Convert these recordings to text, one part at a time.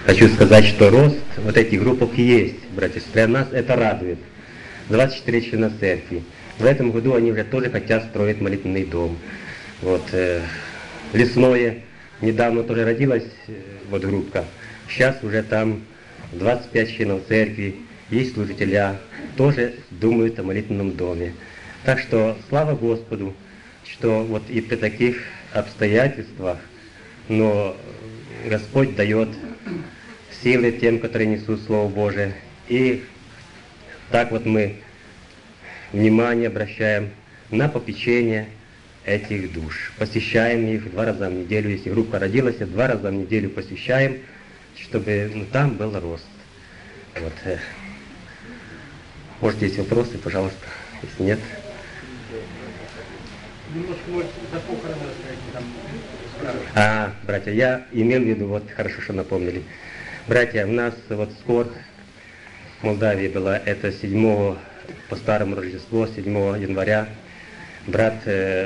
хочу сказать, что рост вот этих группах есть, братья и сестры. Нас это радует. 24 члена церкви. В этом году они уже тоже хотят строить молитвенный дом. Вот, Лесное, недавно тоже родилась вот группа. Сейчас уже там 25 членов церкви, есть служителя, тоже думают о молитвенном доме. Так что слава Господу, что вот и при таких обстоятельствах, но Господь дает силы тем, которые несут Слово Божие. И так вот мы внимание обращаем на попечение этих душ. Посещаем их 2 раза в неделю. Если группа родилась, 2 раза в неделю посещаем, чтобы там был рост. Вот. Может, есть вопросы, пожалуйста. Если нет. Братья, я имел в виду, вот хорошо, что напомнили. Братья, у нас вот скоро в Молдавии была, это 7 по старому Рождеству, 7 января, брат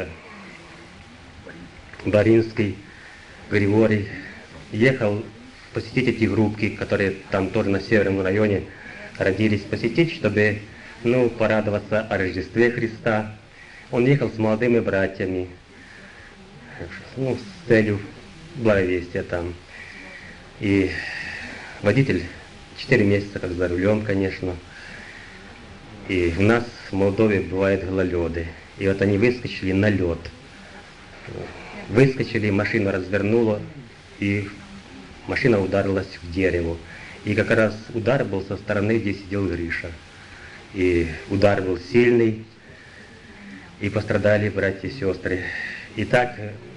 Баринский Григорий ехал посетить эти группки, которые там тоже на северном районе родились, посетить, чтобы, порадоваться о Рождестве Христа. Он ехал с молодыми братьями, с целью благовестия там. И водитель 4 месяца как за рулем, конечно. И у нас в Молдове бывают гололеды. И вот они выскочили на лед. Выскочили, машину развернула, и машина ударилась в дерево. И как раз удар был со стороны, где сидел Гриша. И удар был сильный, и пострадали братья и сестры. И так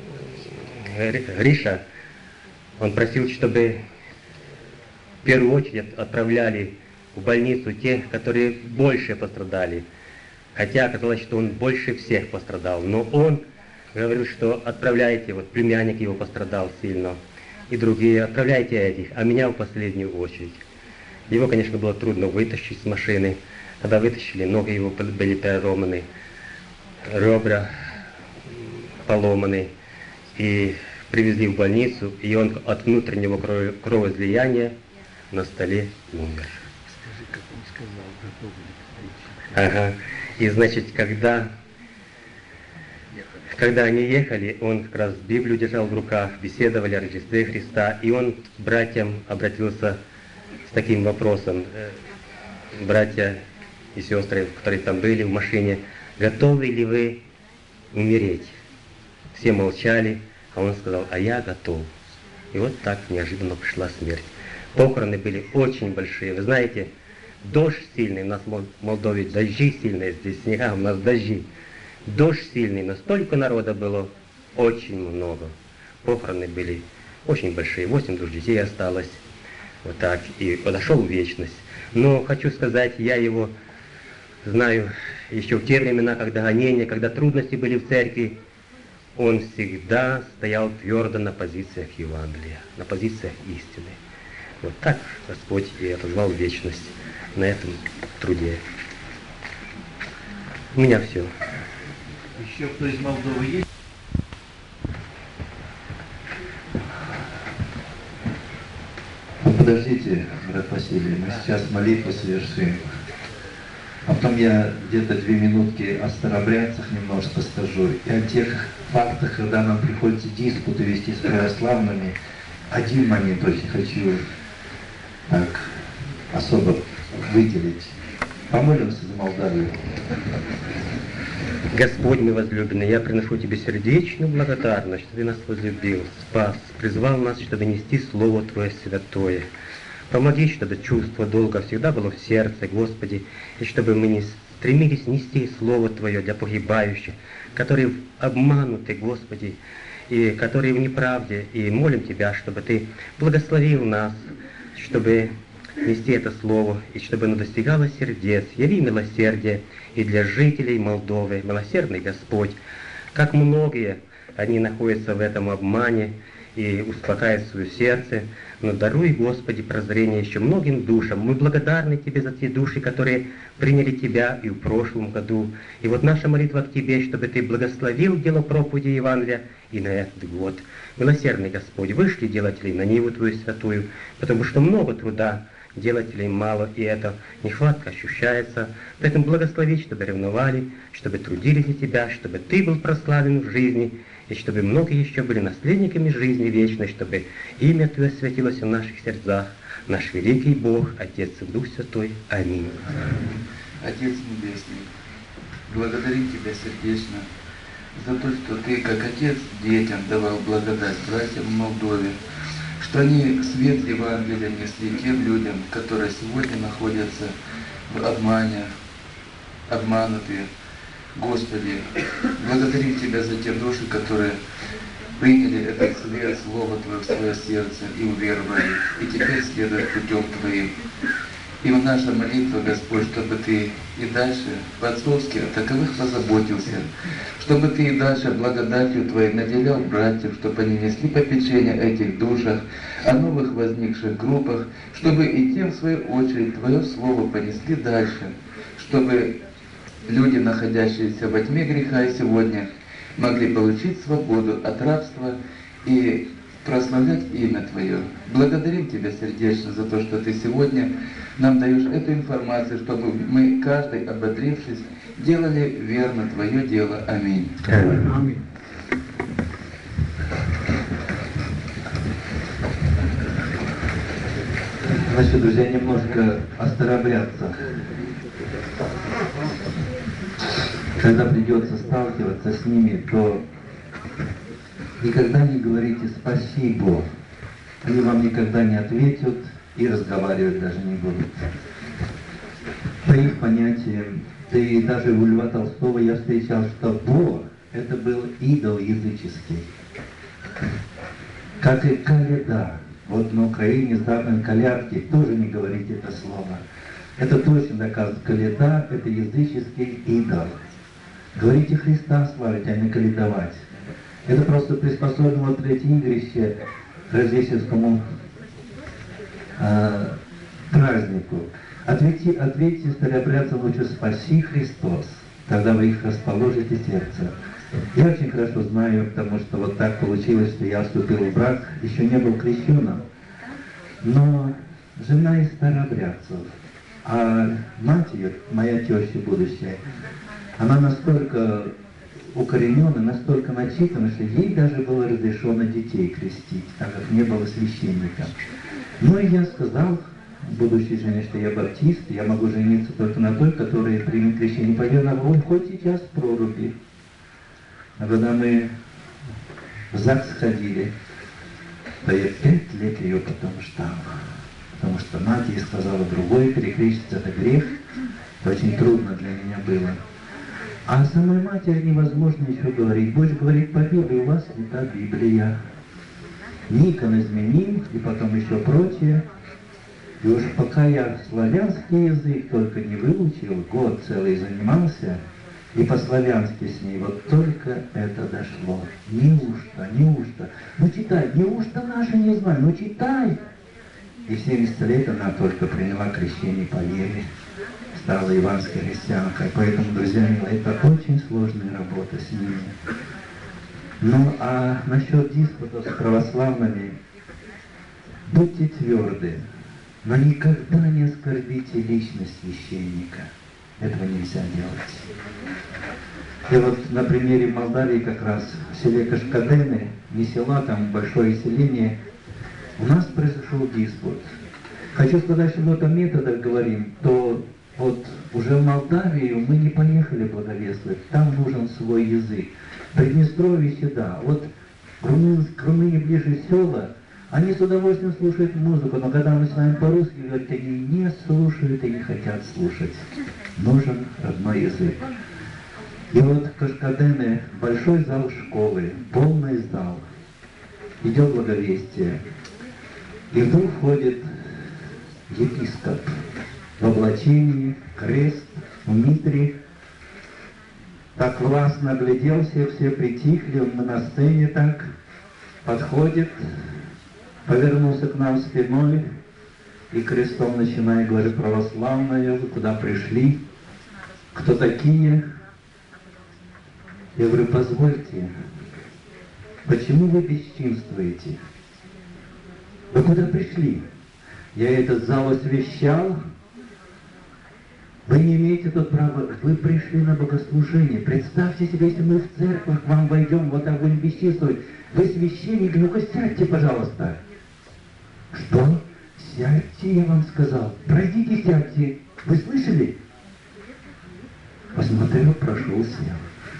Гриша, он просил, чтобы в первую очередь отправляли в больницу тех, которые больше пострадали. Хотя оказалось, что он больше всех пострадал. Но он говорил, что отправляйте, вот племянник его пострадал сильно, и другие, отправляйте этих, а меня в последнюю очередь. Его, конечно, было трудно вытащить с машины. Когда вытащили, ноги его были переломаны, ребра поломаны, и привезли в больницу, и он от внутреннего кровоизлияния на столе умер. Скажи, как он сказал, готовы ли. Ага. И значит, когда они ехали, он как раз Библию держал в руках, беседовали о Рождестве Христа, и он к братьям обратился с таким вопросом. Братья и сестры, которые там были в машине, готовы ли вы умереть? Все молчали, а он сказал, а я готов. И вот так неожиданно пришла смерть. Похороны были очень большие. Вы знаете, дождь сильный, у нас в Молдове дожди сильные, здесь снега, у нас дожди. Дождь сильный, но столько народа было, очень много. Похороны были очень большие, 8 душ детей осталось. Вот так, и подошел в вечность. Но хочу сказать, я его знаю еще в те времена, когда гонения, когда трудности были в церкви, он всегда стоял твердо на позициях Евангелия, на позициях истины. Вот так Господь и отозвал вечность на этом труде. У меня все. Еще кто из Молдовы есть? Подождите, брат Василий, мы сейчас молитву совершим. А потом я где-то 2 минутки о старообрядцах немножко скажу. И о тех фактах, когда нам приходится диспуты вести с православными. Один момент очень хочу так особо выделить. Помолимся за Молдавию. Господь мой возлюбленный, я приношу Тебе сердечную благодарность, что Ты нас возлюбил, спас, призвал нас, чтобы нести Слово Твое святое. Помоги, чтобы чувство долга всегда было в сердце, Господи, и чтобы мы не стремились нести Слово Твое для погибающих, которые обмануты, Господи, и которые в неправде, и молим Тебя, чтобы Ты благословил нас, чтобы нести это Слово, и чтобы оно достигало сердец. Яви милосердие и для жителей Молдовы, милосердный Господь. Как многие, они находятся в этом обмане и успокаивают свое сердце. но даруй, Господи, прозрение еще многим душам. Мы благодарны Тебе за те души, которые приняли Тебя и в прошлом году. И вот наша молитва к Тебе, чтобы Ты благословил дело проповеди Евангелия и на этот год. Милосердный Господь, вышли делателей на ниву Твою святую, потому что много труда, делателей мало, и эта нехватка ощущается. Поэтому благослови, чтобы ревновали, чтобы трудились за Тебя, чтобы Ты был прославлен в жизни, и чтобы многие еще были наследниками жизни вечной, чтобы имя Твое светилось в наших сердцах. Наш великий Бог, Отец и Дух Святой. Аминь. Отец Небесный, благодарим Тебя сердечно за то, что Ты, как Отец, детям давал благодать, братьям в Молдове, что они свет Евангелия несли тем людям, которые сегодня находятся в обмане, обманутые. Господи, благодарим Тебя за те души, которые приняли этот свет, Слово Твое в свое сердце и уверовали, и теперь следуют путем Твоим. И в наша молитва, Господь, чтобы Ты и дальше по-отцовски о таковых позаботился, чтобы Ты и дальше благодатью Твоей наделял братьев, чтобы они несли попечение о этих душах, о новых возникших группах, чтобы и тем, в свою очередь, Твое Слово понесли дальше, чтобы люди, находящиеся во тьме греха и сегодня, могли получить свободу от рабства и прославлять имя Твое. Благодарим Тебя сердечно за то, что Ты сегодня нам даешь эту информацию, чтобы мы, каждый, ободрившись, делали верно Твое дело. Аминь. Аминь. Значит, друзья, немножко о старообрядцах. Когда придется сталкиваться с ними, то никогда не говорите «спасибо». Они вам никогда не ответят и разговаривать даже не будут. По их понятиям, да и даже у Льва Толстого я встречал, что Бог — это был идол языческий. Как и коляда. Вот на Украине задан колядки, тоже не говорите это слово. Это точно доказывает, коляда — это языческий идол. Говорите Христа славить, а не колядовать. Это просто приспособлено Третьеигрище к рождественскому празднику. Ответьте старообрядцам лучше «Спаси Христос», тогда вы их расположите сердце. Я очень хорошо знаю, потому что вот так получилось, что я вступил в брак, еще не был крещеным, но жена из старообрядцев, а мать ее, моя теща будущая, она настолько укоренена, настолько начитана, что ей даже было разрешено детей крестить, так как не было священника. Ну и я сказал будущей жене, что я баптист, я могу жениться только на той, которая примет крещение. Пойдем на огонь, хоть сейчас в проруби. А когда мы в ЗАГС ходили, то я 5 лет ее потом ждал. Потому что мать ей сказала другое, перекреститься это грех. Это очень трудно для меня было. А самой матери невозможно еще говорить. Больше говорить по Библии, у вас не та Библия. Никон изменил, и потом еще прочее. И уж пока я славянский язык только не выучил, год целый занимался, и по-славянски с ней, вот только это дошло. Неужто? Ну читай, неужто наши не знали? Ну читай! И в 70 лет она только приняла крещение по вере, стала иванской христианкой. Поэтому, друзья мои, это очень сложная работа с ними. Ну, а насчет диспутов с православными, будьте тверды, но никогда не оскорбите личность священника. Этого нельзя делать. И вот на примере Молдавии как раз в селе Кашкадены, не села, там большое селение, у нас произошел диспут. Хочу сказать, что мы о методах говорим, то вот уже в Молдавию мы не поехали благовествовать, там нужен свой язык. Приднестровье сюда, вот к Румынии ближе села, они с удовольствием слушают музыку, но когда мы с вами по-русски говорим, они не слушают и не хотят слушать. Нужен родной язык. И вот Кашкадены, большой зал школы, полный зал. Идет благовестие. И вдруг входит епископ в облачении, крест, в митре. Так властно огляделся, все притихли, он на сцене так подходит, повернулся к нам спиной и крестом начиная говорить: православная, вы куда пришли? Кто такие? Я говорю: позвольте, почему вы бесчинствуете? Вы куда пришли? Я этот зал освящал. Вы не имеете тут права, вы пришли на богослужение. Представьте себе, если мы в церковь к вам войдем, вот так будем бесчинствовать. Вы священник, ну-ка сядьте, пожалуйста. Что? Сядьте, я вам сказал. Пройдите, сядьте. Вы слышали? Посмотрел, прошел, сел.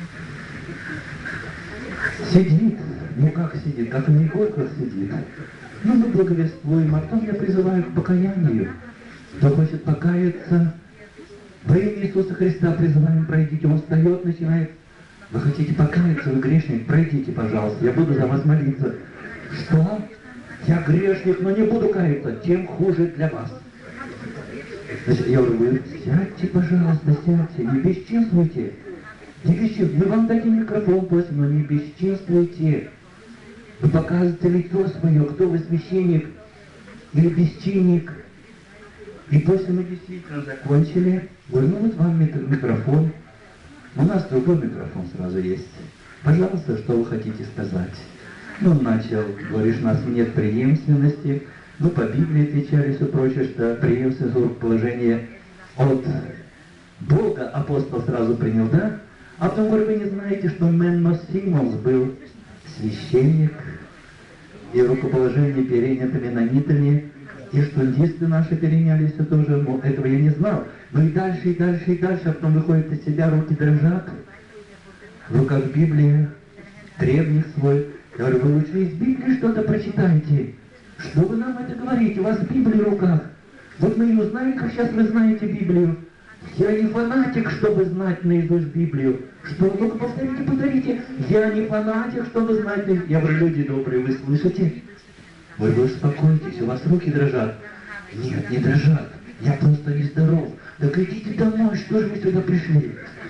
Сидит. Ну как сидит? Как на иголках сидит. Ну мы благовествуем, а потом я призываю к покаянию. Кто хочет покаяться, во имя Иисуса Христа призываем, пройдите. Он встает, начинает. Вы хотите покаяться, вы грешник, пройдите, пожалуйста, я буду за вас молиться. Что? Я грешник, но не буду каяться, тем хуже для вас. Значит, я говорю: вы сядьте, пожалуйста, сядьте, не бесчинствуйте. Не бесчинствуйте. Мы вам дадим микрофон после, но не бесчинствуйте. Вы показываете лицо свое, кто вы, священник или бесчинник. И после мы действительно закончили. Говорю: ну вот вам микрофон. У нас другой микрофон сразу есть. Пожалуйста, что вы хотите сказать? Ну, он начал, говоришь, у нас нет преемственности. Мы по Библии отвечали, все прочее, что преемственность рукоположения от Бога апостол сразу принял, да? А потом, говорю: вы не знаете, что Менмос Симонс был священник, и рукоположение перенято менонитами, и что листы наши перенялись, все тоже, этого я не знал. Ну и дальше, и дальше, и дальше, а потом выходит из себя, руки дрожат, в руках Библия, требник свой. Я говорю: вы лучше из Библии что-то прочитайте. Что вы нам это говорите? У вас Библия в руках. Вот мы ее знаем, как сейчас вы знаете Библию. Я не фанатик, чтобы знать наизусть Библию. Что? Ну-ка повторите, повторите. Я не фанатик, чтобы знать. Я говорю: люди добрые, вы слышите? Вы успокойтесь, у вас руки дрожат. Нет, не дрожат. Я просто нездоров. Так идите домой, что же вы сюда пришли?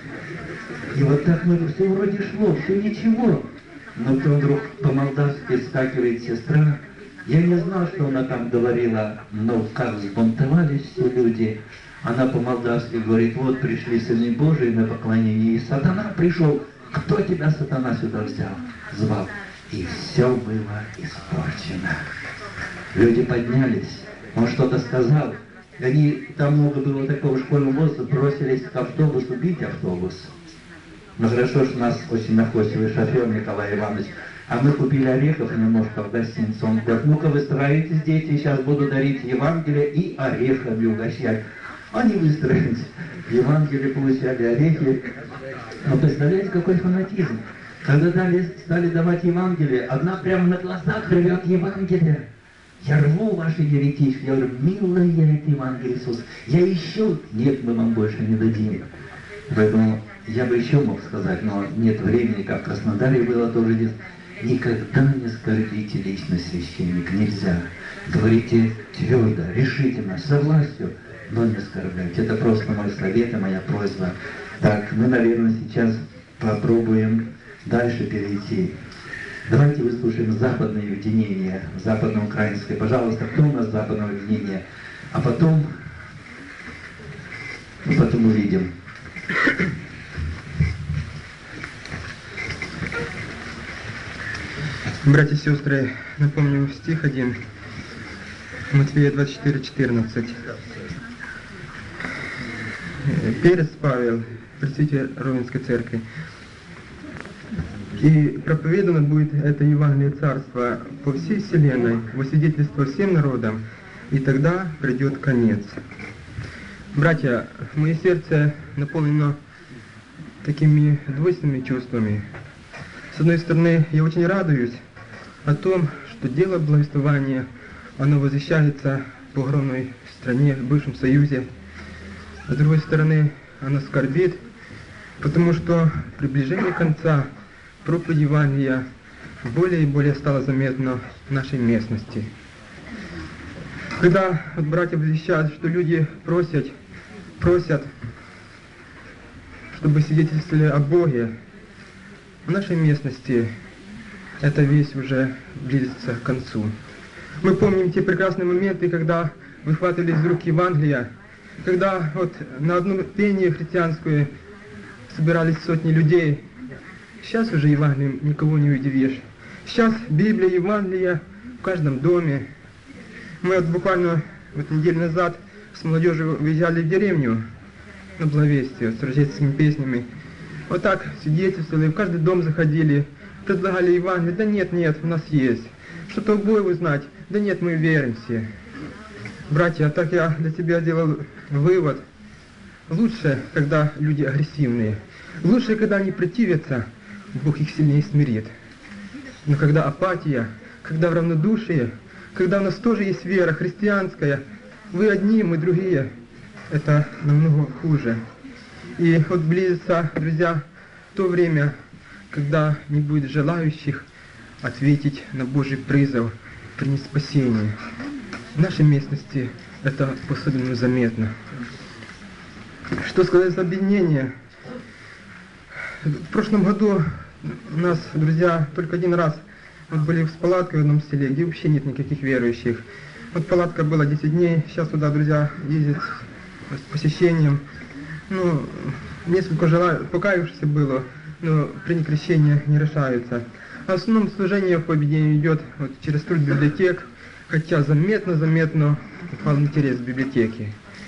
И вот так мы все вроде шло, все ничего. Но потом вдруг по-молдавски скакивает сестра. Я не знал, что она там говорила, но как взбунтовались все люди. Она по-молдавски говорит: вот пришли сыны Божии на поклонение, и сатана пришел. Кто тебя, сатана, сюда взял? Звал. И все было испорчено. Люди поднялись, он что-то сказал. И они, там много было такого школьного возраста, бросились к автобусу, бить автобус. Но хорошо, что у нас очень находчивый шофер Николай Иванович. А мы купили орехов немножко в гостинице. Он говорит: ну-ка выстроитесь, дети, сейчас буду дарить Евангелие и орехами угощать. Они выстроились. Евангелие получали, орехи. Но представляете, какой фанатизм. Когда стали давать Евангелие, одна прямо на глазах рвет Евангелие. Я рву ваши еретички. Я говорю: милая это Евангелие, Иисус. Я ищу. Нет, мы вам больше не дадим. Поэтому я бы еще мог сказать, но нет времени, как в Краснодаре было тоже здесь. Никогда не скорбите личность священника. Нельзя. Говорите твердо, решительно, со властью, но не оскорбляйте. Это просто мой совет и моя просьба. Так, мы, наверное, сейчас попробуем дальше перейти. Давайте выслушаем западное единение, западноукраинское. Пожалуйста, кто у нас западного единения? А потом увидим. Братья и сестры, напомню стих 1, Матфея 24:14. Перец Павел, представитель Ровенской церкви. И проповедано будет это Евангелие Царства по всей вселенной, во свидетельство всем народам, и тогда придет конец. Братья, мое сердце наполнено такими двойственными чувствами. С одной стороны, я очень радуюсь о том, что дело благовествования, оно возвещается по огромной стране, в бывшем Союзе. С другой стороны, оно скорбит, потому что приближение конца проповедь Евангелия более и более стало заметно в нашей местности. Когда вот братья возвещают, что люди просят, чтобы свидетельствовали о Боге, в нашей местности эта весть уже близится к концу. Мы помним те прекрасные моменты, когда выхватывали из рук Евангелия, когда вот на одну пение христианскую собирались сотни людей. Сейчас уже Евангелием никого не удивишь. Сейчас Библия, Евангелие в каждом доме. Мы вот буквально вот неделю назад с молодежью выезжали в деревню на благовестие с рождественскими песнями. Вот так свидетельствовали, в каждый дом заходили, предлагали Евангелие. Да нет, у нас есть. Что-то убой узнать. Да нет, мы верим все. Братья, так я для себя сделал вывод. Лучше, когда люди агрессивные. Лучше, когда они противятся, Бог их сильнее смирит. Но когда апатия, когда в равнодушие, когда у нас тоже есть вера христианская, вы одни, мы другие, это намного хуже. И вот близится, друзья, то время, когда не будет желающих ответить на Божий призыв, принять спасение. В нашей местности это по-особенному заметно. Что сказать за объединение? В прошлом году у нас, друзья, только один раз вот были с палаткой в одном селе, где вообще нет никаких верующих. Вот палатка была 10 дней, сейчас туда, друзья, ездят с посещением. Ну, несколько покаявшихся было, но принять крещение не решаются. А в основном служение по объединению идет вот через труд библиотек, хотя заметно упал интерес в библиотеке.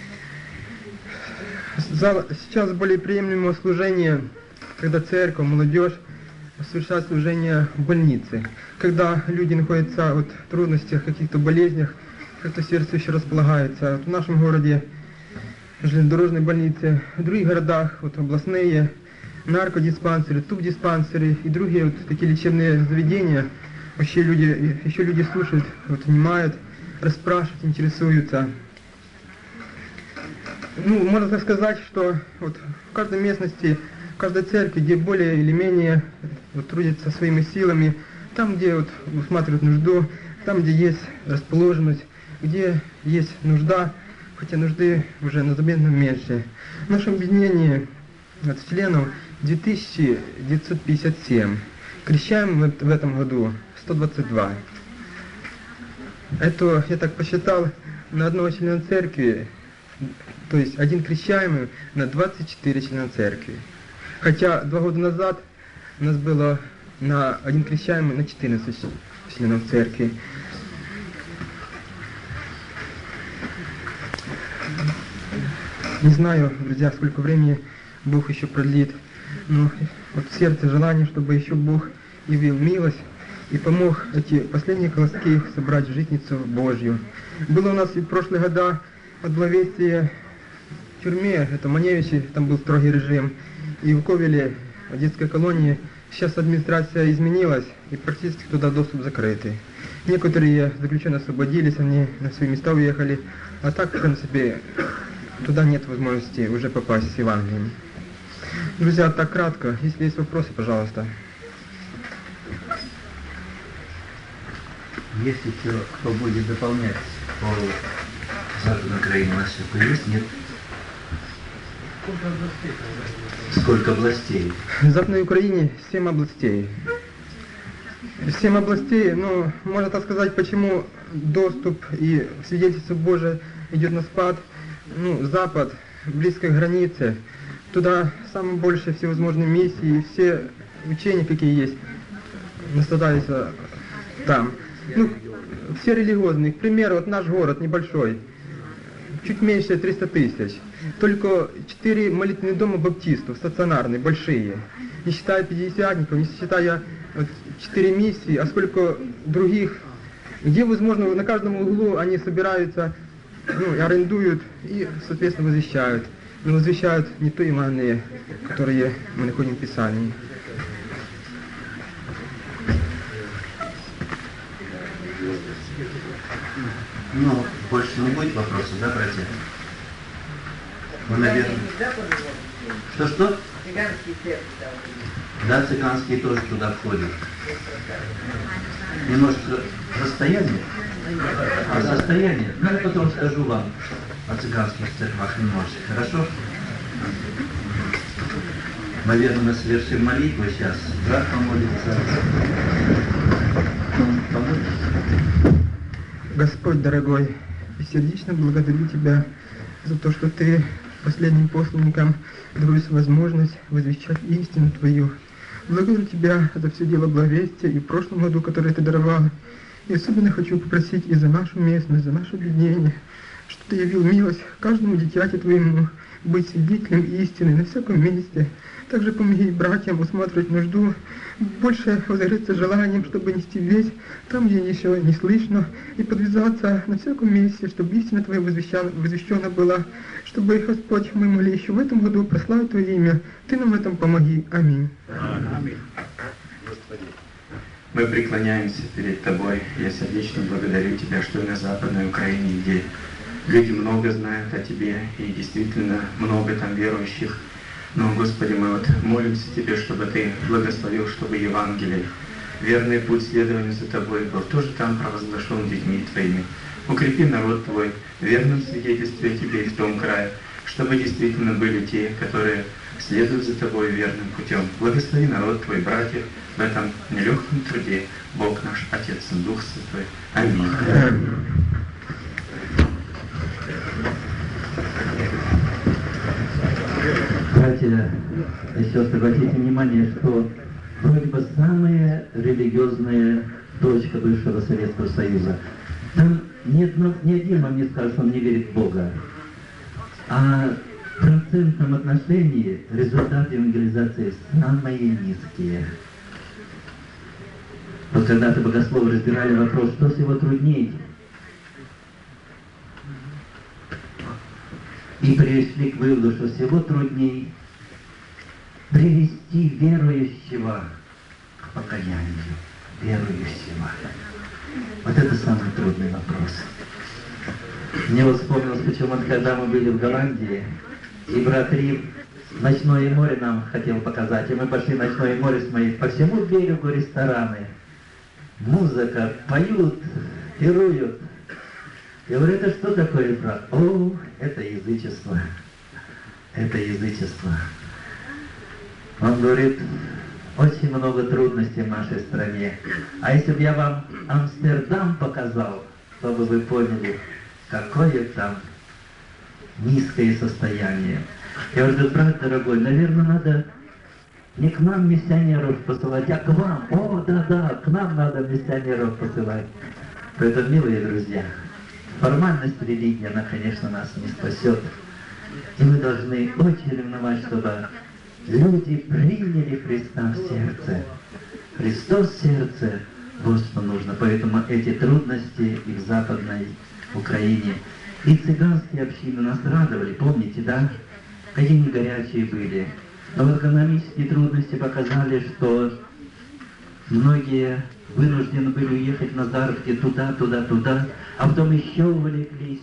Сейчас более приемлемое служение, когда церковь, молодежь совершает служение в больнице. Когда люди находятся вот, в трудностях, каких-то болезнях, как-то сердце еще располагается. Вот в нашем городе железнодорожные больницы, в других городах, вот областные, наркодиспансеры, тубдиспансеры и другие вот такие лечебные заведения. Вообще люди слушают, вот, внимают, расспрашивают, интересуются. Ну, можно так сказать, что вот в каждой местности, в каждой церкви, где более или менее вот, трудятся своими силами, там, где вот, усматривают нужду, там, где есть расположенность, где есть нужда, хотя нужды уже на заметно меньше. В нашем объединении от членов 2957. Крещаем в этом году 122. Это, я так посчитал, на одного члена церкви, то есть один крещаемый на 24 члена церкви. Хотя 2 года назад у нас было на один крещаемый на 14 членов церкви. Не знаю, друзья, сколько времени Бог еще продлит, но вот в сердце желание, чтобы еще Бог явил милость и помог эти последние колоски собрать в житницу Божью. Было у нас и в прошлые года от благовестия в тюрьме, это Маневичи, там был строгий режим, и в Ковеле, в детской колонии, сейчас администрация изменилась, и практически туда доступ закрытый. Некоторые заключенные освободились, они на свои места уехали, а так, в принципе, туда нет возможности уже попасть с Евангелием. Друзья, так кратко, если есть вопросы, пожалуйста. Если кто будет дополнять по Западной Украине, у нас что-то есть, нет? Сколько областей? В Западной Украине 7 областей. 7 областей, ну, можно так сказать, почему доступ и свидетельство Божие идет на спад. Ну, Запад, близко к границе, туда самые большие всевозможные миссии, все учения, какие есть, наставляются там. Ну, все религиозные. К примеру, вот наш город небольшой, чуть меньше 300 тысяч. Только 4 молитвенных дома баптистов, стационарные, большие. Не считая пятидесятников, не считая вот, 4 миссии, а сколько других, где, возможно, на каждом углу они собираются, ну, арендуют и, соответственно, возвещают. Но возвещают не то Евангелие, которые мы находим в Писании. Ну, больше не будет вопросов, да, братья? Ну, наверное. Что? Цыганские церкви. Да, цыганские тоже туда входят. Немножко расстояние. А состояние? Ну, я потом скажу вам о цыганских церквах немножко. Хорошо? Наверное, мы совершим молитву сейчас. Брат помолится. Поможет? Господь дорогой, сердечно благодарю Тебя за то, что Ты последним посланникам даруешь возможность возвещать истину Твою. Благодарю Тебя за все дело благовестия и в прошлом году, которое Ты даровал. И особенно хочу попросить и за нашу местность, за наше объединение, что Ты явил милость каждому дитяти Твоему быть свидетелем истины на всяком месте. Также помоги братьям усматривать нужду, больше возгореться желанием, чтобы нести весть там, где еще не слышно, и подвязаться на всяком месте, чтобы истина Твоя возвещена была, чтобы, Господь, мы могли еще в этом году прославить Твое имя. Ты нам в этом помоги. Аминь. Аминь. Господи, мы преклоняемся перед Тобой. Я сердечно благодарю Тебя, что и на Западной Украине, где люди много знают о Тебе, и действительно много там верующих. Но, Господи, мы вот молимся Тебе, чтобы Ты благословил, чтобы Евангелие, верный путь следования за Тобой был тоже там провозглашен детьми Твоими. Укрепи народ Твой в верном свидетельстве о Тебе и в том крае, чтобы действительно были те, которые следуют за Тобой верным путем. Благослови народ Твой, братьев, в этом нелегком труде. Бог наш, Отец и Дух Святой. Аминь. Братья и сестры, обратите внимание, что вроде бы самая религиозная точка бывшего Советского Союза. Там ни один вам не скажет, что он не верит в Бога. А в процентном отношении результаты евангелизации самые низкие. Вот когда-то богословы разбирали вопрос, что всего труднее. И пришли к выводу, что всего труднее привести верующего к покаянию. Верующего. Вот это самый трудный вопрос. Мне вот вспомнилось, почему-то, когда мы были в Голландии, и брат Рим «Ночное море» нам хотел показать, и мы пошли в «Ночное море» смотреть. По всему берегу рестораны, музыка, поют, пируют. Я говорю, это что такое, брат? О, это язычество. Это язычество. Он говорит, очень много трудностей в нашей стране. А если бы я вам Амстердам показал, чтобы вы поняли, какое там низкое состояние. Я говорю, брат дорогой, наверное, надо не к нам миссионеров посылать, а к вам. О, да, к нам надо миссионеров посылать. Поэтому, милые друзья, формальность религии, она, конечно, нас не спасет. И мы должны очень ревновать, чтобы люди приняли Христа в сердце. Христос в сердце, вот что нужно. Поэтому эти трудности и в Западной Украине, и цыганские общины нас радовали, помните, да? Какие они горячие были. Но вот экономические трудности показали, что многие вынуждены были уехать на заработки туда, а потом еще увлеклись.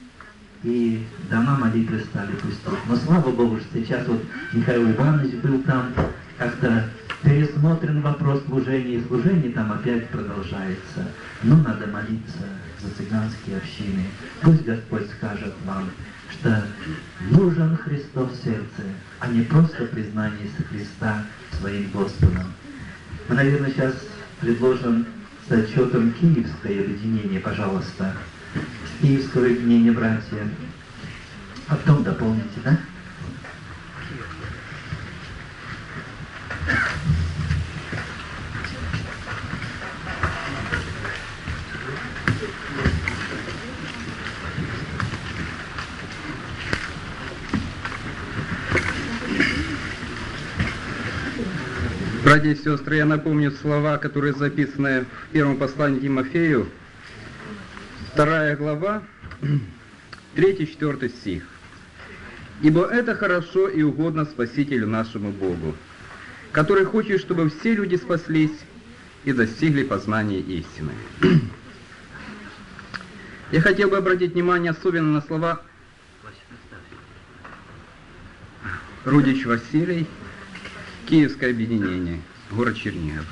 И дома молитвы стали пустить. Но слава Богу, что сейчас вот Михаил Иванович был там, как-то пересмотрен вопрос служения, и служение там опять продолжается. Но надо молиться за цыганские общины. Пусть Господь скажет вам, что нужен Христос в сердце, а не просто признание Христа своим Господом. Мы, наверное, сейчас предложим с отчетом Киевское объединение, пожалуйста. Киевское объединение, братья. А потом дополните, да? Братья и сестры, я напомню слова, которые записаны в первом послании Тимофею, 2 глава, 3-4 стих. «Ибо это хорошо и угодно Спасителю нашему Богу, который хочет, чтобы все люди спаслись и достигли познания истины». Я хотел бы обратить внимание особенно на слова Рудич Василий, Киевское объединение, город Чернигов,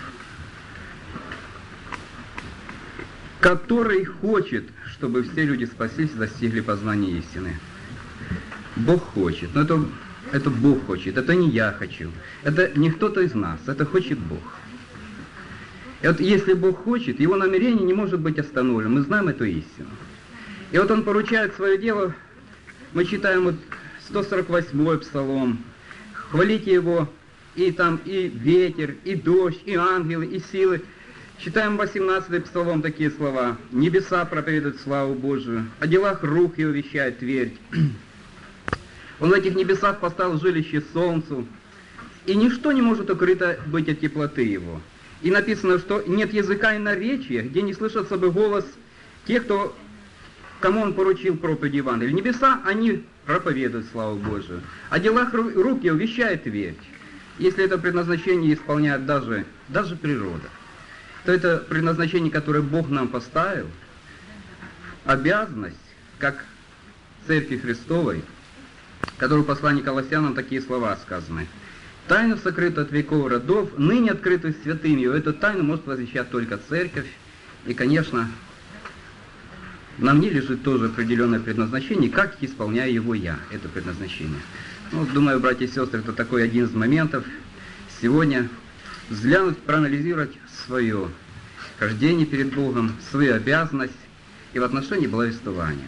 который хочет, чтобы все люди спаслись и достигли познания истины. Бог хочет, но это Бог хочет, это не я хочу, это не кто-то из нас, это хочет Бог. И вот если Бог хочет, Его намерение не может быть остановлено. Мы знаем эту истину. И вот Он поручает свое дело. Мы читаем вот 148-й псалом. Хвалите Его, и там и ветер, и дождь, и ангелы, и силы. Читаем 18-й псалом такие слова. Небеса проповедуют славу Божию, о делах рук Его вещает твердь. Он в этих небесах поставил жилище солнцу, и ничто не может укрыто быть от теплоты Его. И написано, что нет языка и наречия, где не слышится бы голос тех, кому Он поручил проповедь Евангелия. Небеса, они проповедуют славу Божию. О делах рук Его вещает твердь. Если это предназначение исполняет даже природа, то это предназначение, которое Бог нам поставил, обязанность, как Церкви Христовой, которую в послании Колоссянам такие слова сказаны. Тайна сокрыта от веков родов, ныне открыта святыми. Эту тайну может возвещать только Церковь. И, конечно, на мне лежит тоже определенное предназначение, как исполняю его я, это предназначение. Ну, думаю, братья и сестры, это такой один из моментов. Сегодня взглянуть, проанализировать свое хождение перед Богом, свою обязанность и в отношении благовествования.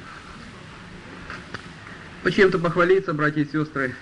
Почему-то похвалиться, братья и сестры,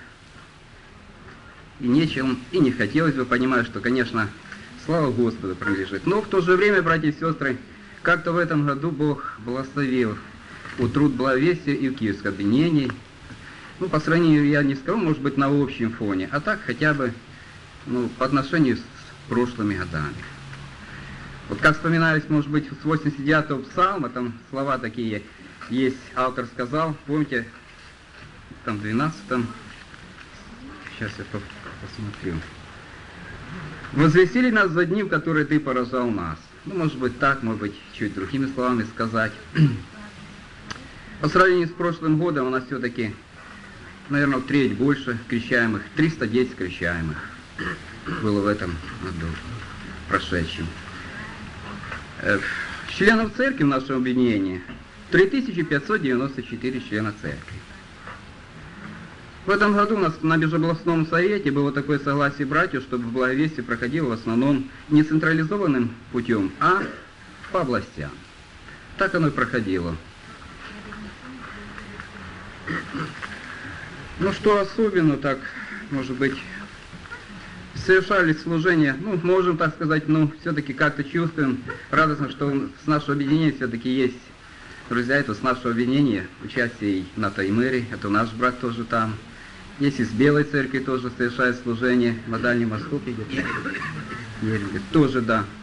и нечем, и не хотелось бы, понимаю, что, конечно, слава Господу принадлежит. Но в то же время, братья и сестры, как-то в этом году Бог благословил у труд благовестия и у Киевских объединений. Ну, по сравнению, я не скажу, может быть, на общем фоне, а так хотя бы по отношению с прошлыми годами. Вот как вспоминались, может быть, с 89-го псалма, там слова такие есть, автор сказал, помните, там в 12-м, сейчас я посмотрю. «Возвестили нас за дни, в которые Ты поражал нас». Ну, может быть, так, может быть, чуть другими словами сказать. По сравнению с прошлым годом у нас все-таки, наверное, в треть больше крещаемых, 310 крещаемых было в этом году прошедшем. Членов церкви в нашем объединении 3594 члена церкви. В этом году у нас на Межобластном совете было такое согласие братьев, чтобы благовестие проходило в основном не централизованным путем, а по областям. Так оно и проходило. Ну что особенно так, может быть, совершали служение, можем так сказать, все-таки как-то чувствуем радостно, что с нашего объединения все-таки есть друзья, это с нашего объединения, участие и на Таймыре, это наш брат тоже там. Есть из Белой Церкви тоже совершает служение на Дальнем Востоке, тоже, да.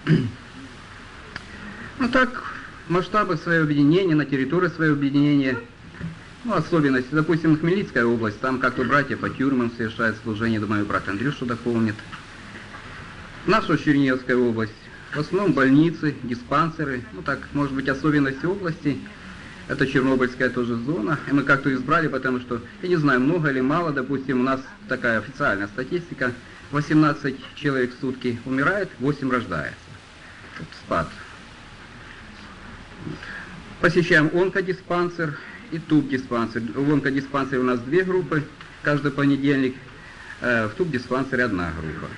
Ну так, масштабы своего объединения, на территории своего объединения, особенности, допустим, Хмельницкая область, там как-то братья по тюрьмам совершают служение, думаю, брат Андрюша дополнит. Наша Черниговская область, в основном больницы, диспансеры, так, может быть, особенности области. Это Чернобыльская тоже зона, и мы как-то избрали, потому что, я не знаю, много или мало, допустим, у нас такая официальная статистика, 18 человек в сутки умирает, 8 рождается. Вот спад. Посещаем онкодиспансер и тубдиспансер. В онкодиспансере у нас 2 группы, каждый понедельник, в тубдиспансере 1 группа.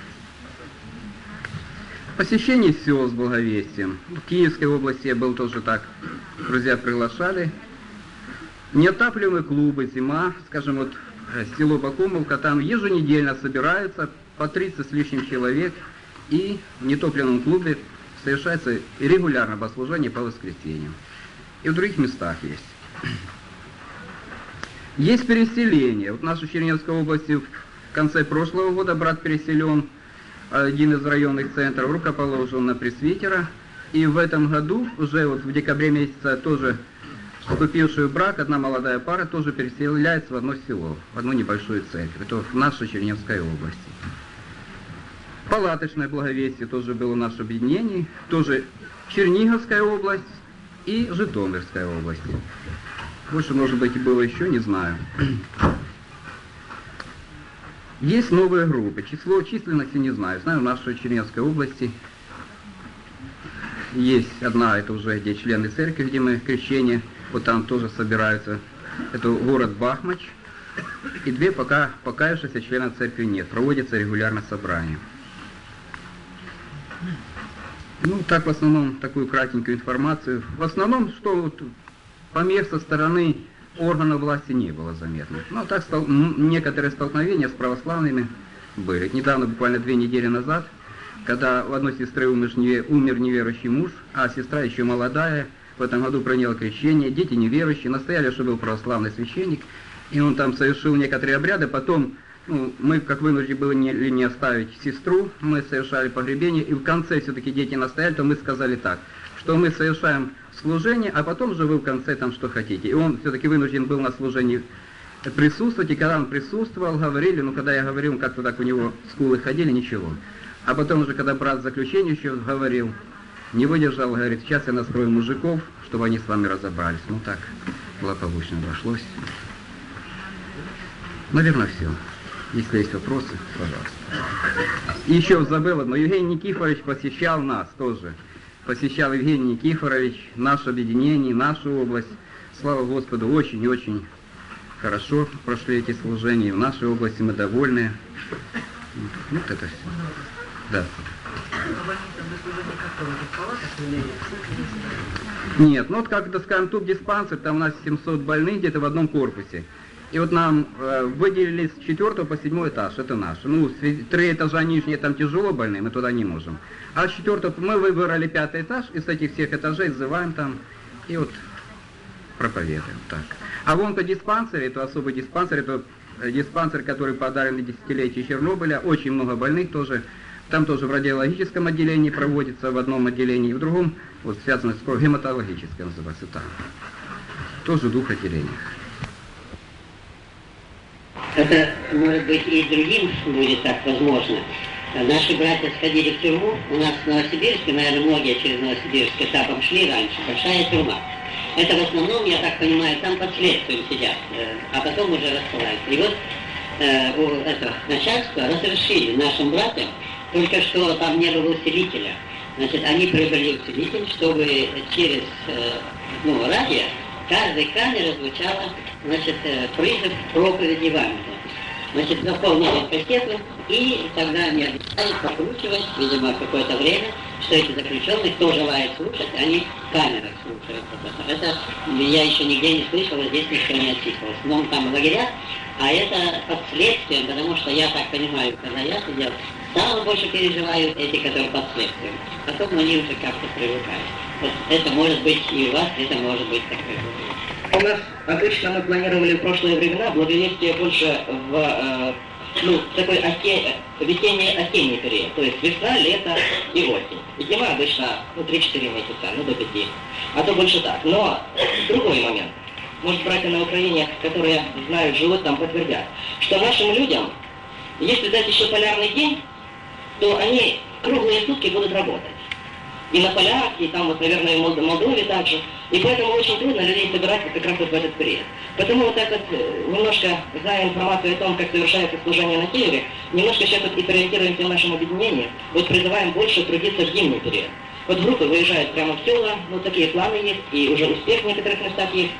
Посещение сел с благовестием. В Киевской области я был тоже так. Друзья приглашали. Неотапливаемые клубы, зима, скажем, вот село Бакумовка, там еженедельно собираются по 30 с лишним человек, и в нетопленном клубе совершается регулярное богослужение по воскресеньям. И в других местах есть. Есть переселение. Вот в нашей Черниговской области в конце прошлого года брат переселен, один из районных центров, рукоположен на пресвитера. И в этом году, уже вот в декабре месяце, тоже вступивший в брак, одна молодая пара тоже переселяется в одно село, в одну небольшую церковь. Это в нашей Черниговской области. Палаточное благовестие тоже было в нашем объединении, тоже Черниговская область и Житомирская область. Больше, может быть, было еще, не знаю. Есть новые группы. Число численности не знаю. Знаю, в нашей Черниговской области есть одна, это уже где члены церкви, где мы крещение, вот там тоже собираются. Это город Бахмач. И 2 пока покаявшихся членов церкви нет. Проводится регулярно собрание. Ну, так в основном такую кратенькую информацию. В основном, что вот помех со стороны органов власти не было заметно. Но так некоторые столкновения с православными были. Недавно, буквально 2 недели назад, когда у одной сестры умер неверующий муж, а сестра еще молодая, в этом году приняла крещение, дети неверующие, настояли, что был православный священник, и он там совершил некоторые обряды, потом мы, как вынуждены были не оставить сестру, мы совершали погребение, и в конце все-таки дети настояли, то мы сказали так, что мы совершаем служение, а потом же вы в конце там что хотите. И он все-таки вынужден был на служении присутствовать, и когда он присутствовал, говорили, когда я говорил, как-то так у него скулы ходили, ничего. А потом уже, когда брат в заключение еще говорил, не выдержал, говорит, сейчас я настрою мужиков, чтобы они с вами разобрались. Ну так, благополучно обошлось. Наверное, все. Если есть вопросы, пожалуйста. И еще забыл одно. Евгений Никифорович посещал нас тоже. Посещал Евгений Никифорович наше объединение, нашу область. Слава Господу, очень и очень хорошо прошли эти служения. В нашей области мы довольны. Вот это все. Да. Нет, вот как это, скажем, тут диспансер, там у нас 700 больных где-то в одном корпусе. И вот нам выделили с 4 по 7 этаж, это наш. 3 этажа нижние, там тяжело больные, мы туда не можем. А с 4 мы выбрали 5 этаж, и с этих всех этажей взываем там, и вот проповедуем. Так. А в онкодиспансере, это особый диспансер, это диспансер, который подарен на десятилетие Чернобыля, очень много больных тоже. Там тоже в радиологическом отделении проводится, в одном отделении, в другом, вот связано с гематологическим, называется там. Тоже в 2 отделениях. Это, может быть, и другим будет так возможно. Наши братья сходили в тюрьму. У нас в Новосибирске, наверное, многие через Новосибирск этапом шли раньше. Большая тюрьма. Это в основном, я так понимаю, там под следствием сидят, а потом уже рассылаются. И вот у этого начальства разрешили нашим братьям, только что там не было усилителя. Значит, они приобрели усилитель, чтобы через радио каждой камере звучала, значит, призыв проповеди Евангелия. Значит, заполнили кассету, и тогда они обещали покручивать, видимо, какое-то время, что эти заключенные, кто желает слушать, они в камерах слушают. Это я еще нигде не слышал, здесь никто не отчислился. Но там в лагерях, а это под следствием, потому что я так понимаю, когда я сидел, самое больше переживают эти, которые под следствием. Потом они уже как-то привыкают. Вот это может быть и у вас, это может быть такое. У нас обычно мы планировали в прошлые времена благовестие больше в такой весенний-осенний период, то есть весна, лето и осень. И зима обычно 3-4 месяца, до 5, а то больше так. Но другой момент. Может, братья на Украине, которые знают, живут там, подтвердят, что нашим людям, если дать еще полярный день, то они круглые сутки будут работать. И на полях, и там, вот, наверное, в Молдове также. И поэтому очень трудно людей собирать как раз вот в этот период. Потому вот так вот, немножко, зная информацию о том, как совершается служение на Киеве, немножко сейчас вот и ориентируемся в нашем объединении, вот призываем больше трудиться в зимний период. Вот группы выезжают прямо в села, такие планы есть, и уже успех в некоторых местах есть.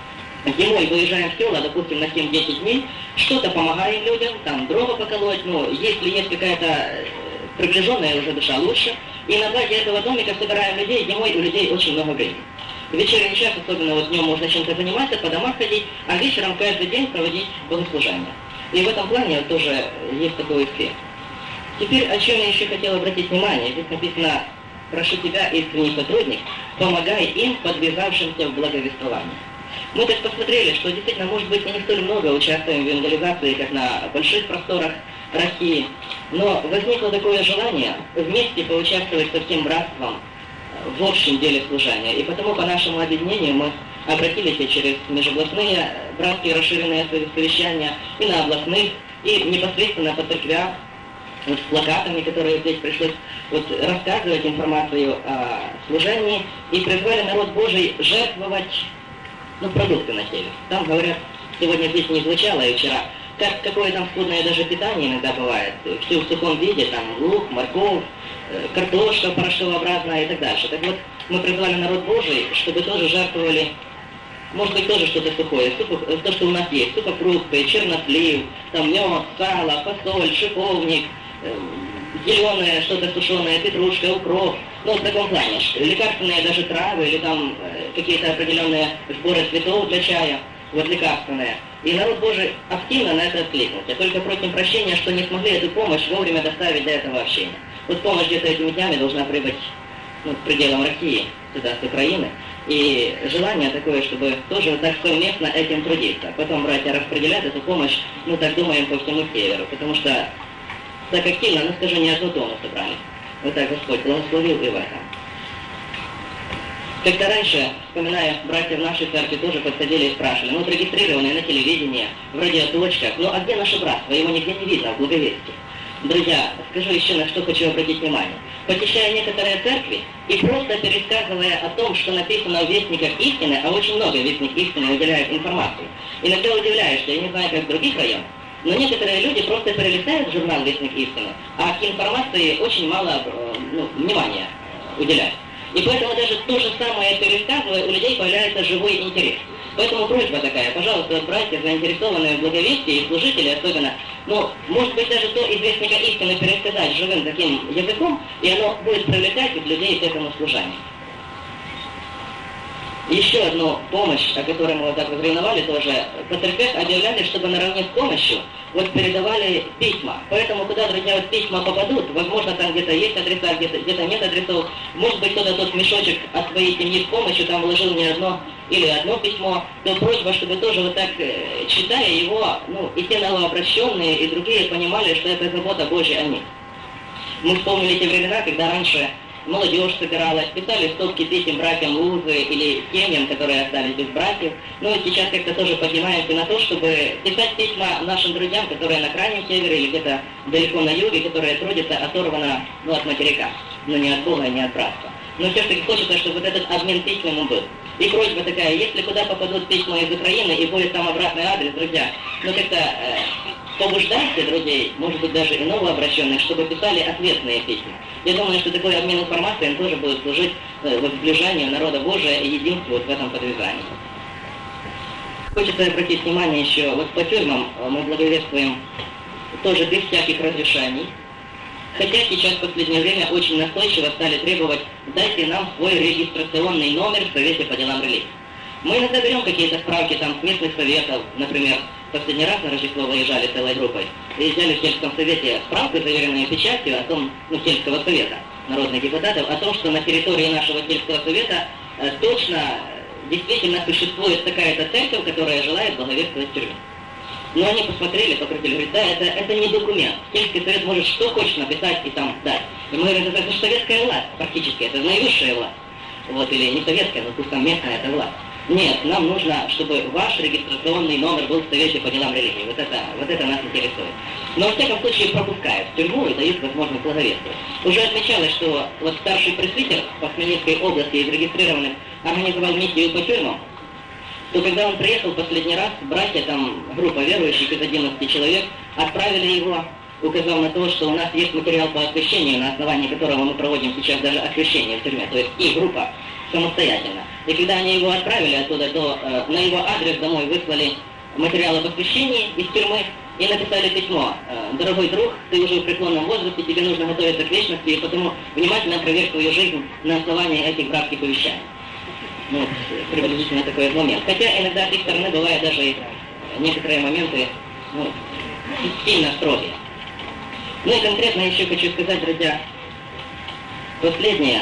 Зимой выезжаем в села, допустим, на 7-10 дней, что-то помогаем людям, там дрова поколоть, если есть какая-то приближенная уже душа, лучше. И на базе этого домика собираем людей, зимой у людей очень много времени. В вечерний час, особенно вот днем, можно чем-то заниматься, по домам ходить, а вечером каждый день проводить богослужение. И в этом плане тоже есть такой эффект. Теперь, о чем я еще хотел обратить внимание, здесь написано: «Прошу тебя, искренний сотрудник, помогай им, подвязавшимся в благовествовании». Мы так посмотрели, что действительно, может быть, мы не столь много участвуем в евангелизации, как на больших просторах России, но возникло такое желание вместе поучаствовать со всем братством в общем деле служения. И потому по нашему объединению мы обратились и через межобластные братские расширенные совещания, и на областных, и непосредственно по церквях, с плакатами, которые здесь пришлось рассказывать информацию о служении, и призвали народ Божий жертвовать продукты на север. Там, говорят, сегодня здесь не звучало, и вчера, какое там скудное даже питание иногда бывает. Все в сухом виде, там лук, морковь, картошка порошковообразная и так дальше. Так вот, мы призвали народ Божий, чтобы тоже жертвовали, может быть, тоже что-то сухое, то, что у нас есть, сухофрукты, чернослив, там мед, сало, фасоль, шиповник, зеленое, что-то сушеное, петрушка, укроп. Ну, в таком плане, лекарственные даже травы или там какие-то определенные сборы цветов для чая, вот лекарственные. И народ Божий активно на это откликнулся. Только просим прощения, что не смогли эту помощь вовремя доставить до этого общения. Вот помощь где-то этими днями должна прибыть к пределам России, сюда, с Украины. И желание такое, чтобы тоже вот так совместно этим трудиться. Потом братья распределят эту помощь, так думаем, по всему северу. Потому что так активно, скажу, не одну тонну собрали. Вот так Господь благословил и в этом. Как-то раньше, вспоминая, братья в нашей церкви тоже подходили и спрашивали, регистрированные на телевидении, в радиоточках, а где наше братство? Его нигде не видно в благовестии. Друзья, скажу еще, на что хочу обратить внимание. Посещая некоторые церкви и просто пересказывая о том, что написано в Вестниках истины, а очень много Вестников истины уделяют информацию, иногда удивляешься, я не знаю, как в других районах, но некоторые люди просто перелистают журнал «Вестник истины», а к информации очень мало внимания уделяют. И поэтому даже то же самое пересказывая, у людей появляется живой интерес. Поэтому просьба такая, пожалуйста, братья, заинтересованные в благовестии, и служители особенно, может быть, даже то из Вестника истины пересказать живым таким языком, и оно будет привлекать людей к этому служению. Еще одну помощь, о которой мы вот так возревновали тоже, по церквях объявляли, чтобы наравне с помощью передавали письма. Поэтому, куда, друзья, письма попадут, возможно, там где-то есть адреса, где-то нет адресов, может быть, кто-то тот мешочек от своей семьи с помощью там вложил не одно или одно письмо, то просьба, чтобы тоже вот так, читая его, и те новообращенные, и другие понимали, что это забота Божья о них. Мы вспомнили те времена, когда раньше молодежь собиралась, писали стопки писем братьям Лузы или семьям, которые остались без братьев. И сейчас как-то тоже поднимаемся на то, чтобы писать письма нашим друзьям, которые на крайнем севере или где-то далеко на юге, которые трудятся оторвано от материка, не от Бога, не от братства. Но все-таки хочется, чтобы вот этот обмен письмами был. И просьба такая, если куда попадут письма из Украины и будет там обратный адрес, друзья, как-то побуждайте друзей, может быть, даже и новообращенных, чтобы писали ответные письма. Я думаю, что такой обмен информацией тоже будет служить сближению народа Божия и единству в этом подвязании. Хочется обратить внимание еще, по тюрьмам мы благовествуем тоже без всяких разрешений. Хотя сейчас в последнее время очень настойчиво стали требовать, дайте нам свой регистрационный номер в Совете по делам религии. Мы иногда берем какие-то справки там с местных советов, например, последний раз на Рождество выезжали целой группой, и взяли в сельском совете справку, заверенную печатью о том, сельского совета, народных депутатов, о том, что на территории нашего сельского совета точно, действительно существует такая-то церковь, которая желает благовествовать тюрьму. Но они посмотрели, покрутили, говорят, да, это не документ. Сельский совет может что хочет написать и там дать. И мы говорим, это же советская власть, практически, это наивысшая власть. Или не советская, но пусть там местная, это власть. Нет, нам нужно, чтобы ваш регистрационный номер был в Совете по делам религии. Вот это нас интересует. Но, во всяком случае, пропускают в тюрьму и дают возможность благовествовать. Уже отмечалось, что старший пресвитер по Хмельницкой области из регистрированных организовал миссию по тюрьмам, то когда он приехал последний раз, братья, группа верующих из 11 человек, отправили его, указав на то, что у нас есть материал по освящению, на основании которого мы проводим сейчас даже освящение в тюрьме, то есть и группа самостоятельно. И когда они его отправили оттуда, то на его адрес домой выслали материалы об освящении из тюрьмы и написали письмо. Дорогой друг, ты уже в преклонном возрасте, тебе нужно готовиться к вечности, и потому внимательно проверь свою жизнь на основании этих братских увещаний. Приблизительно такой момент. Хотя иногда с их стороны бывают даже и некоторые моменты сильно строгие. И конкретно еще хочу сказать, друзья, последнее.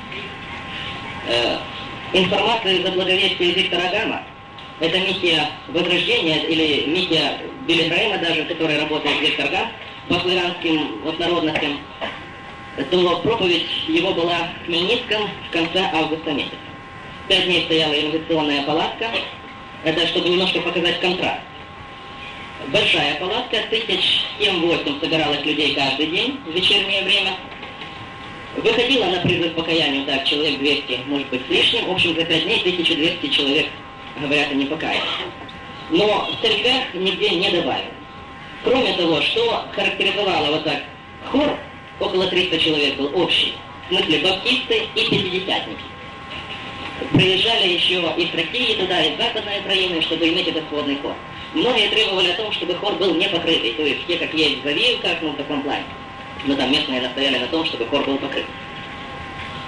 Информация за благовестие Виктора Гама, это миссия Возрождения или миссия Билли Грэйма даже, который работает Виктор Гам по славянским народностям, то проповедь его была в Хмельницком в конце августа месяца. 5 дней стояла инновационная палатка, это чтобы немножко показать контраст. Большая палатка, 7-8 собиралось людей каждый день в вечернее время. Выходило на призыв покаяния так человек 200, может быть, с лишним. В общем, за 5 дней 1200 человек, говорят, они покаялись. Но в церквях нигде не добавили. Кроме того, что характеризовало хор, около 300 человек был общий, в смысле баптисты и пятидесятники. Приезжали еще из России туда, из Западной Украины, чтобы иметь этот сходный хор. Многие требовали о том, чтобы хор был не покрытый, то есть те, как есть в Завиевках, в таком плане. Но там местные настояли на том, чтобы хор был покрыт.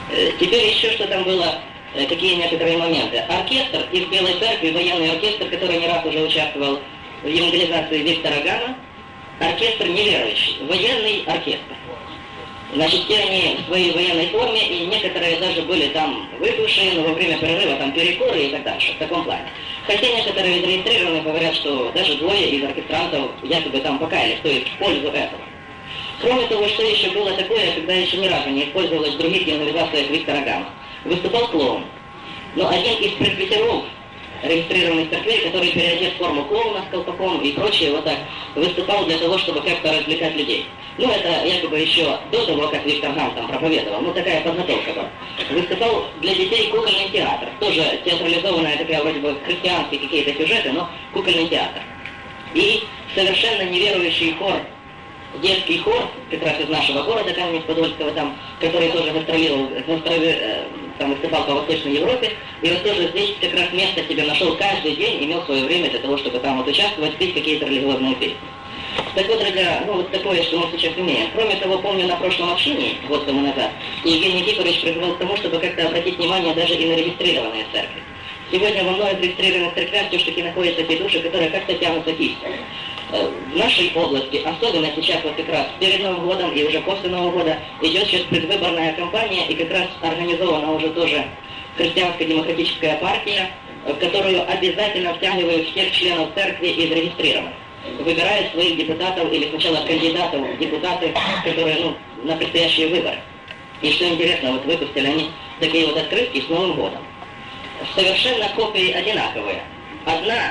Теперь еще что там было, какие некоторые моменты. Оркестр из Белой Церкви, военный оркестр, который не раз уже участвовал в евангелизации Виктора Гана, оркестр неверующий, военный оркестр. Значит, все они в своей военной форме, и некоторые даже были там выпившие, но во время перерыва там перекуры и так дальше, в таком плане. Хотя некоторые зарегистрированные говорят, что даже двое из оркестрантов якобы там покаялись, то есть в пользу этого. Кроме того, что еще было такое, когда еще ни разу не использовалось в других евангелизациях Виктора Гана, выступал клоун. Но один из пресвитеров регистрированных церквей, который переодет в форму клоуна с колпаком и прочее, вот так, выступал для того, чтобы как-то развлекать людей. Ну, это якобы еще до того, как Виктор Ган там проповедовал, ну, такая подготовка была. Выступал для детей кукольный театр, тоже театрализованная такая, вроде бы, христианские какие-то сюжеты, но кукольный театр. И совершенно неверующий хор, детский хор, как раз из нашего города Каменец-Подольского, там, который тоже гастролировал, там выступал по Восточной Европе, и вот тоже здесь как раз место себе нашел каждый день, имел свое время для того, чтобы там вот участвовать, петь какие-то религиозные песни. Так вот, друзья, ну вот такое, что мы сейчас имеем. Кроме того, помню, на прошлом общении, год тому назад, Евгений Никифорович призвал к тому, чтобы как-то обратить внимание даже и на регистрированные церкви. Сегодня во многих регистрированных церквях все-таки находятся те души, которые как-то тянутся к истине. В нашей области, особенно сейчас вот как раз перед Новым годом и уже после Нового года, идет сейчас предвыборная кампания, и как раз организована уже тоже христианско-демократическая партия, в которую обязательно втягивают всех членов церкви и зарегистрированных. Выбирают своих депутатов или сначала кандидатов в депутаты, которые, ну, на предстоящие выборы. И что интересно, вот выпустили они такие вот открытки с Новым годом. Совершенно копии одинаковые. Одна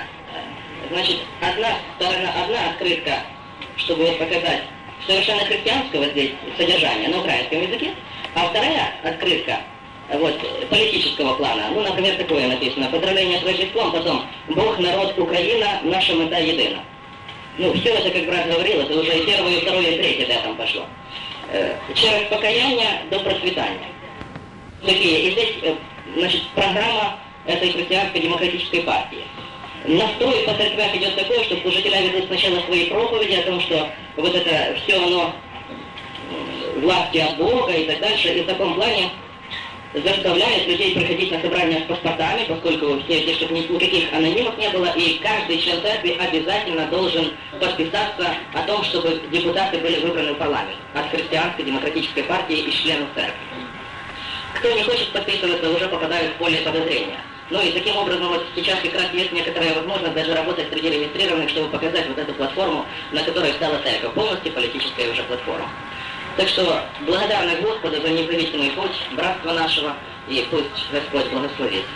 сторона, одна открытка, чтобы вот показать совершенно христианского здесь содержания на украинском языке, а вторая открытка вот, политического плана. Ну, например, такое написано: «Поздравление с Рождеством», потом «Бог, народ, Украина, наша мета едина». Ну, все это, как брат говорил, это уже и первое, и второе, и третье летом пошло. Через покаяние до процветания. Такие. И здесь, значит, программа этой христианско-демократической партии. Настрой по церквях идет такой, что служителя ведут сначала свои проповеди о том, что вот это все оно власти от Бога и так дальше, и в таком плане заставляет людей приходить на собрания с паспортами, поскольку все здесь, чтобы никаких анонимов не было, и каждый член церкви обязательно должен подписаться о том, чтобы депутаты были выбраны в парламент от христианско-демократической партии и членов церкви. Кто не хочет подписываться, уже попадают в поле подозрения. Ну и таким образом вот сейчас как раз есть некоторая возможность даже работать среди регистрированных, чтобы показать вот эту платформу, на которой стала церковь, полностью политическая уже платформа. Так что благодарны Господу за независимый путь братства нашего, и пусть Господь благословит.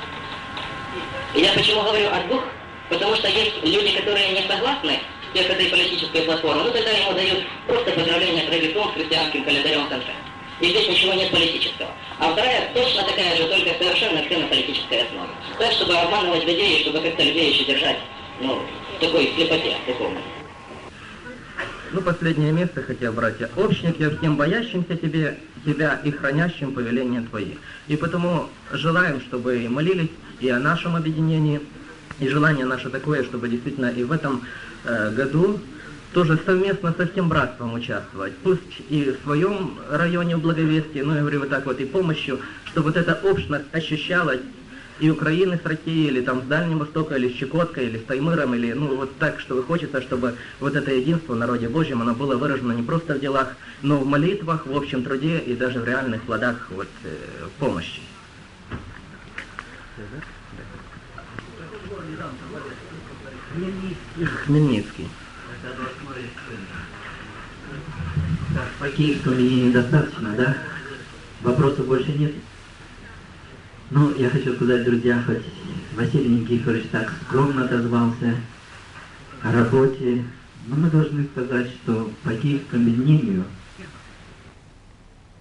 И я почему говорю от Бога? Потому что есть люди, которые не согласны с этой политической платформой, ну тогда ему дают просто поздравления с Рождеством, с христианским календарем в конце. И здесь ничего нет политического. А вторая точно такая же, только совершенно все на политической основе. Так, чтобы обманывать людей, и чтобы как-то людей еще держать, ну, в такой слепоте духовной. Ну, последнее место, хотя, братья, общник я всем боящимся тебя и хранящим повеления твои. И потому желаем, чтобы молились и о нашем объединении, и желание наше такое, чтобы действительно и в этом году тоже совместно со всем братством участвовать. Пусть и в своем районе в благовестии, ну, я говорю вот так вот, и помощью, чтобы вот эта общность ощущалась и Украины с Россией, или там с Дальнего Востока, или с Чукоткой, или с Таймыром, или, ну, вот так, что хочется, чтобы вот это единство в народе Божьем, оно было выражено не просто в делах, но в молитвах, в общем труде и даже в реальных плодах вот, помощи. Хмельницкий. Так, по киевскому мне недостаточно, да? Вопросов больше нет? Ну, я хочу сказать, друзья, хоть Василий Никифорович так скромно отозвался о работе, но мы должны сказать, что по киевскому объединению